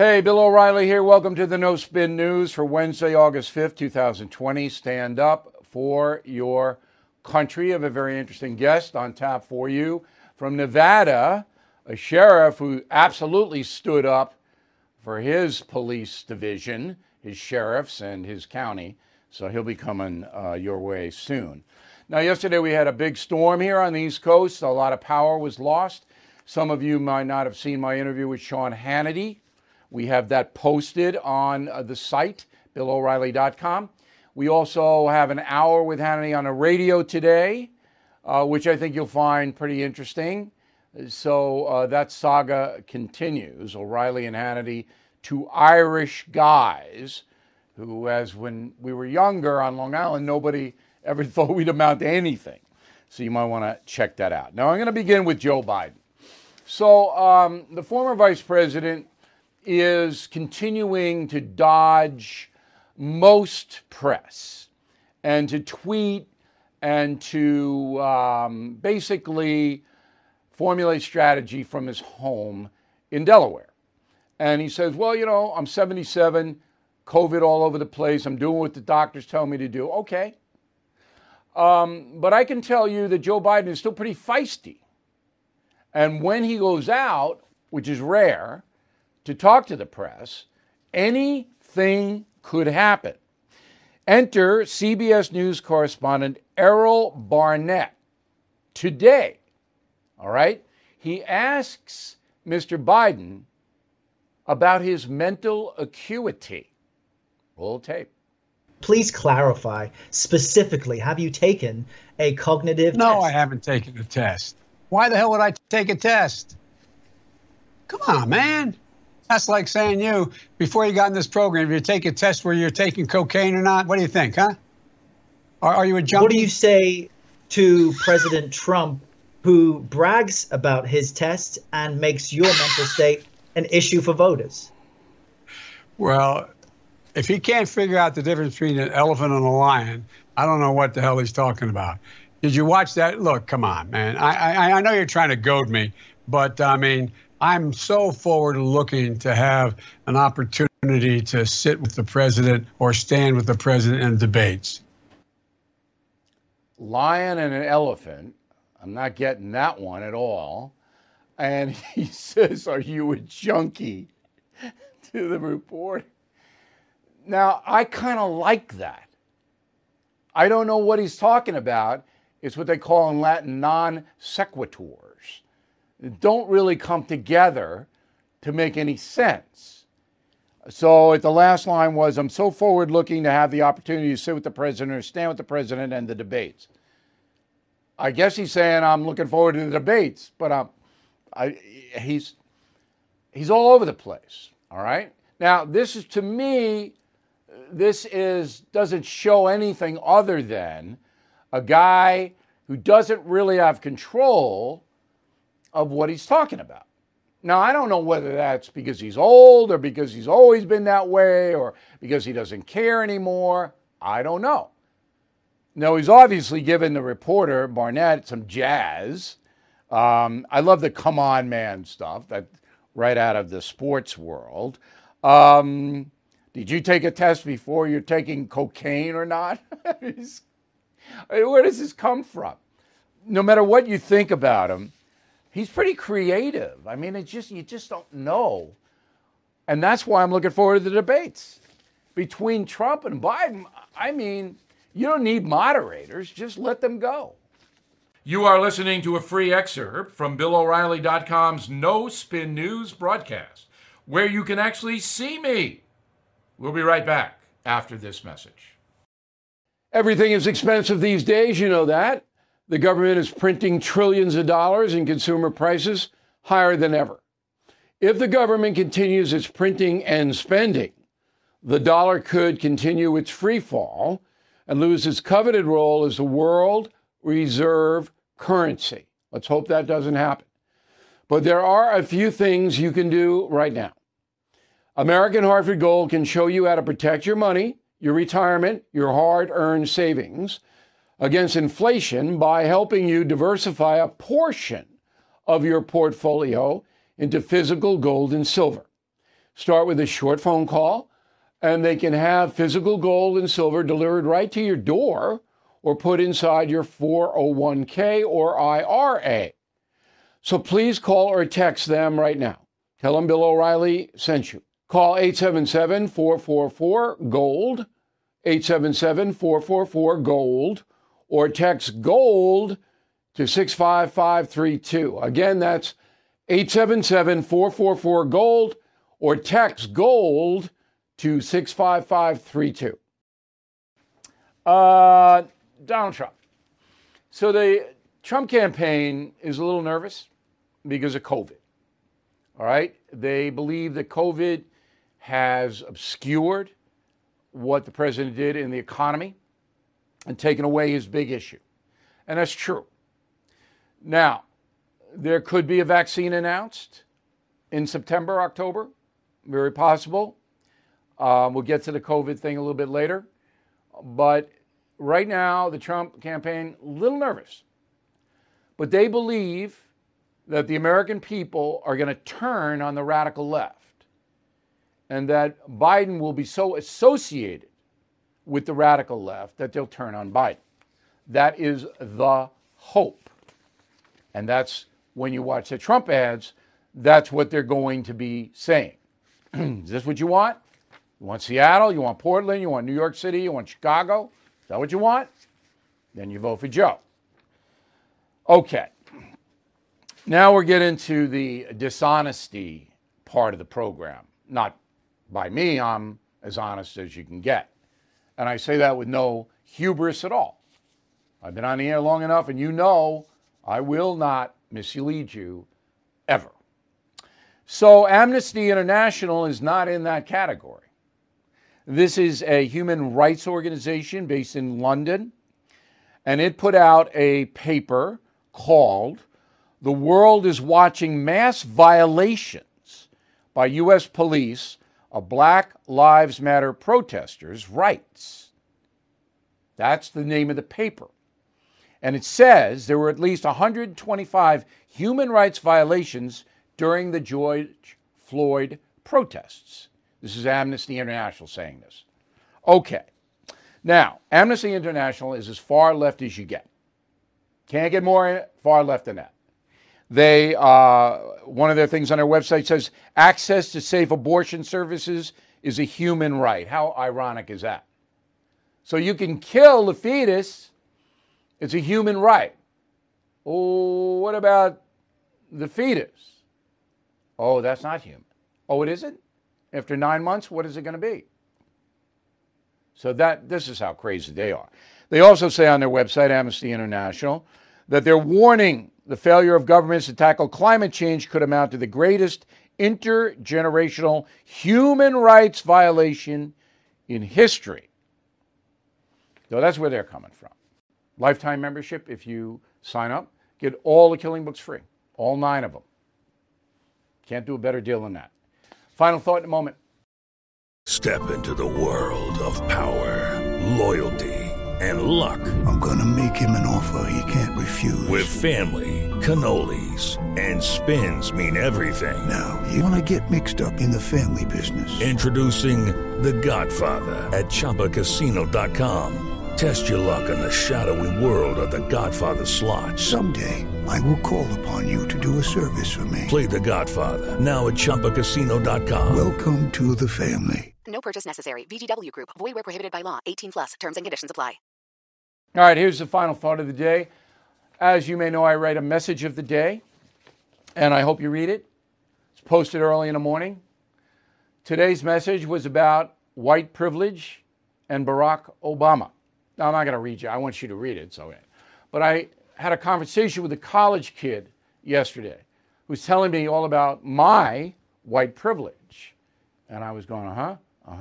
Hey, Bill O'Reilly here. Welcome to the No Spin News for Wednesday, August 5th, 2020. Stand up for your country. I have a very interesting guest on tap for you from Nevada, a sheriff who absolutely stood up for his police division, his sheriffs, and his county. So he'll be coming your way soon. Now, yesterday we had a big storm here on the East Coast. A lot of power was lost. Some of you might not have seen my interview with Sean Hannity. We have that posted on the site, BillO'Reilly.com. We also have an hour with Hannity on the radio today, which I think you'll find pretty interesting. So that saga continues. O'Reilly and Hannity, two Irish guys who, as when we were younger on Long Island, nobody ever thought we'd amount to anything. So you might want to check that out. Now, I'm going to begin with Joe Biden. So the former vice president is continuing to dodge most press and to tweet and to basically formulate strategy from his home in Delaware. And he says, well, you know, I'm 77, COVID all over the place. I'm doing what the doctors tell me to do. Okay. But I can tell you that Joe Biden is still pretty feisty. And when he goes out, which is rare, to talk to the press, anything could happen. Enter CBS News correspondent Errol Barnett today. All right? He asks Mr. Biden about his mental acuity. Roll tape. Please clarify specifically, have you taken a cognitive test? No, I haven't taken a test. Why the hell would I take a test? Come on, man. That's like saying you, before you got in this program, if you take a test where you're taking cocaine or not, what do you think, huh? Are you a junkie? What do you say to President Trump, who brags about his test and makes your mental state an issue for voters? Well, if he can't figure out the difference between an elephant and a lion, I don't know what the hell he's talking about. Did you watch that? Look, come on, man. I know you're trying to goad me, but I mean, I'm so forward looking to have an opportunity to sit with the president or stand with the president in debates. Lion and an elephant. I'm not getting that one at all. And he says, are you a junkie? To the reporter. Now, I kind of like that. I don't know what he's talking about. It's what they call in Latin non sequiturs. Don't really come together to make any sense. So at the last line was, I'm so forward looking to have the opportunity to sit with the president or stand with the president and the debates. I guess he's saying I'm looking forward to the debates, but he's all over the place. All right. Now, this is, to me, doesn't show anything other than a guy who doesn't really have control of what he's talking about. Now, I don't know whether that's because he's old or because he's always been that way or because he doesn't care anymore. I don't know. No, he's obviously given the reporter, Barnett, some jazz. I love the come on man stuff, that right out of the sports world. Did you take a test before you're taking cocaine or not? Where does this come from? No matter what you think about him, he's pretty creative. I mean, you just don't know. And that's why I'm looking forward to the debates. Between Trump and Biden, I mean, you don't need moderators. Just let them go. You are listening to a free excerpt from BillO'Reilly.com's No Spin News broadcast, where you can actually see me. We'll be right back after this message. Everything is expensive these days, you know that. The government is printing trillions of dollars and consumer prices higher than ever. If the government continues its printing and spending, the dollar could continue its free fall and lose its coveted role as the world reserve currency. Let's hope that doesn't happen. But there are a few things you can do right now. American Hartford Gold can show you how to protect your money, your retirement, your hard-earned savings against inflation by helping you diversify a portion of your portfolio into physical gold and silver. start with a short phone call, and they can have physical gold and silver delivered right to your door or put inside your 401k or IRA. So please call or text them right now. Tell them Bill O'Reilly sent you. Call 877-444-GOLD, 877-444-GOLD, or text GOLD to 65532. Again, that's 877-444-GOLD, or text GOLD to 65532. Donald Trump. So the Trump campaign is a little nervous because of COVID. All right? They believe that COVID has obscured what the president did in the economy and taken away his big issue. And that's true. Now, there could be a vaccine announced in September, October. Very possible. We'll get to the COVID thing a little bit later. But right now, the Trump campaign, a little nervous. But they believe that the American people are going to turn on the radical left, and that Biden will be so associated with the radical left that they'll turn on Biden. That is the hope. And that's when you watch the Trump ads, that's what they're going to be saying. Is this what you want? You want Seattle? You want Portland? You want New York City? You want Chicago? Is that what you want? Then you vote for Joe. Okay. Now we're getting to the dishonesty part of the program. Not by me, I'm as honest as you can get. And I say that with no hubris at all. I've been on the air long enough, and you know I will not mislead you ever. So Amnesty International is not in that category. This is a human rights organization based in London, and it put out a paper called "The World is Watching Mass Violations by U.S. Police of Black Lives Matter Protesters' Rights." That's the name of the paper. And it says there were at least 125 human rights violations during the George Floyd protests. This is Amnesty International saying this. Okay. Now, Amnesty International is as far left as you get. Can't get more far left than that. They, one of their things on their website says, access to safe abortion services is a human right. How ironic is that? So you can kill the fetus. It's a human right. Oh, what about the fetus? Oh, that's not human. Oh, it isn't? After 9 months, what is it going to be? So this is how crazy they are. They also say on their website, Amnesty International, that they're warning the failure of governments to tackle climate change could amount to the greatest intergenerational human rights violation in history. So that's where they're coming from. Lifetime membership, if you sign up, get all the Killing Books free, all 9 of them. Can't do a better deal than that. Final thought in a moment. Step into the world of power, loyalty, and luck. I'm gonna make him an offer he can't refuse. With family, cannolis, and spins mean everything. Now, you wanna get mixed up in the family business. Introducing The Godfather at ChumbaCasino.com. Test your luck in the shadowy world of The Godfather slot. Someday, I will call upon you to do a service for me. Play The Godfather, now at ChumbaCasino.com. Welcome to the family. No purchase necessary. VGW Group. Void where prohibited by law. 18+. Terms and conditions apply. All right, here's the final thought of the day. As you may know, I write a message of the day, and I hope you read it. It's posted early in the morning. Today's message was about white privilege and Barack Obama. Now, I'm not going to read you. I want you to read it. But I had a conversation with a college kid yesterday who was telling me all about my white privilege. And I was going, I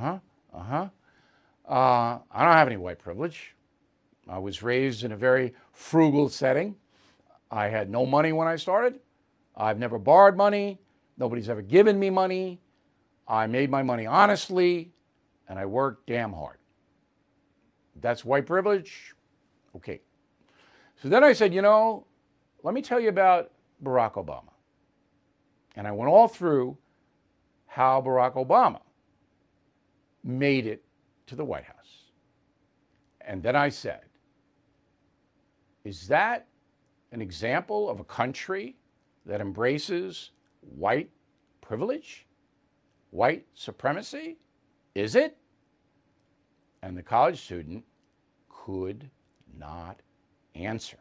don't have any white privilege. I was raised in a very frugal setting. I had no money when I started. I've never borrowed money. Nobody's ever given me money. I made my money honestly, and I worked damn hard. That's white privilege? Okay. So then I said, let me tell you about Barack Obama. And I went all through how Barack Obama made it to the White House. And then I said, is that an example of a country that embraces white privilege, white supremacy? Is it? And the college student could not answer.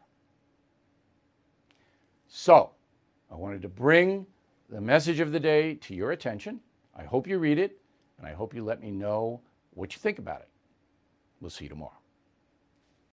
So, I wanted to bring the message of the day to your attention. I hope you read it, and I hope you let me know what you think about it. We'll see you tomorrow.